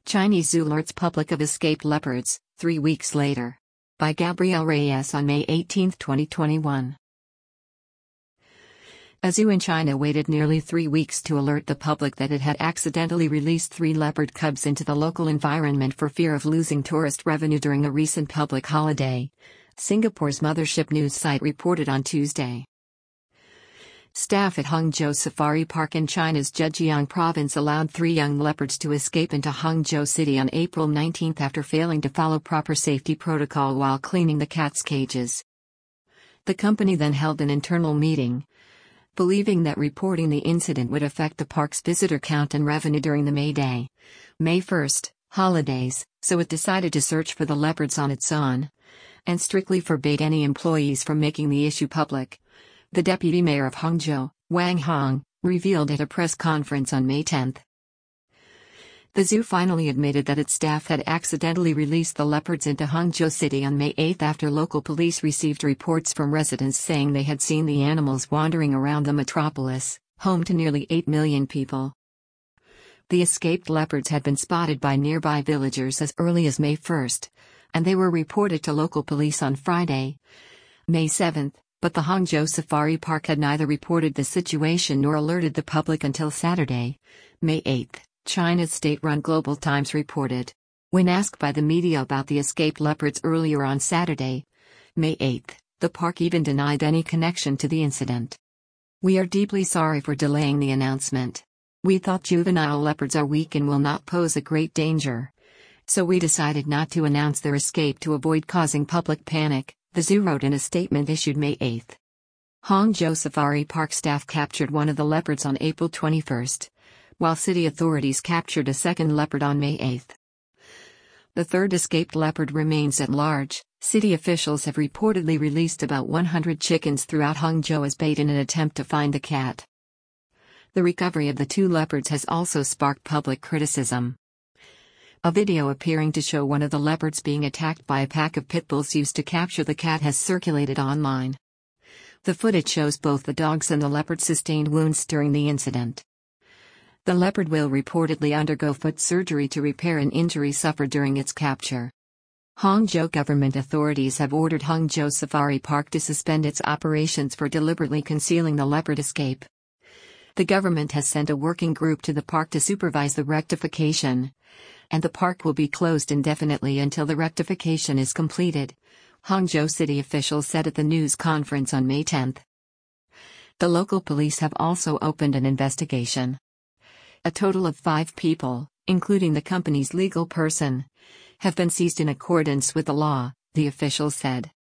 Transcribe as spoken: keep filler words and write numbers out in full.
Chinese zoo alerts public of escaped leopards, three weeks later. By Gabrielle Reyes on May eighteenth, twenty twenty-one. A zoo in China waited nearly three weeks to alert the public that it had accidentally released three leopard cubs into the local environment for fear of losing tourist revenue during a recent public holiday, Singapore's mothership news site reported on Tuesday. Staff at Hangzhou Safari Park in China's Zhejiang province allowed three young leopards to escape into Hangzhou City on April nineteenth after failing to follow proper safety protocol while cleaning the cats' cages. The company then held an internal meeting, believing that reporting the incident would affect the park's visitor count and revenue during the May Day, May first, holidays, so it decided to search for the leopards on its own, and strictly forbade any employees from making the issue public, the deputy mayor of Hangzhou, Wang Hong, revealed at a press conference on May tenth. The zoo finally admitted that its staff had accidentally released the leopards into Hangzhou City on May eighth after local police received reports from residents saying they had seen the animals wandering around the metropolis, home to nearly eight million people. The escaped leopards had been spotted by nearby villagers as early as May first, and they were reported to local police on Friday, May seventh, but the Hangzhou Safari Park had neither reported the situation nor alerted the public until Saturday, May eighth. China's state-run Global Times reported. When asked by the media about the escaped leopards earlier on Saturday, May eighth, the park even denied any connection to the incident. "We are deeply sorry for delaying the announcement. We thought juvenile leopards are weak and will not pose a great danger, so we decided not to announce their escape to avoid causing public panic," the zoo wrote in a statement issued May eighth. Hangzhou Safari Park staff captured one of the leopards on April twenty-first. While city authorities captured a second leopard on May eighth. The third escaped leopard remains at large. City officials have reportedly released about one hundred chickens throughout Hangzhou as bait in an attempt to find the cat. The recovery of the two leopards has also sparked public criticism. A video appearing to show one of the leopards being attacked by a pack of pit bulls used to capture the cat has circulated online. The footage shows both the dogs and the leopard sustained wounds during the incident. The leopard will reportedly undergo foot surgery to repair an injury suffered during its capture. Hangzhou government authorities have ordered Hangzhou Safari Park to suspend its operations for deliberately concealing the leopard escape. The government has sent a working group to the park to supervise the rectification, and the park will be closed indefinitely until the rectification is completed, Hangzhou city officials said at the news conference on May tenth. The local police have also opened an investigation. A total of five people, including the company's legal person, have been seized in accordance with the law, the officials said.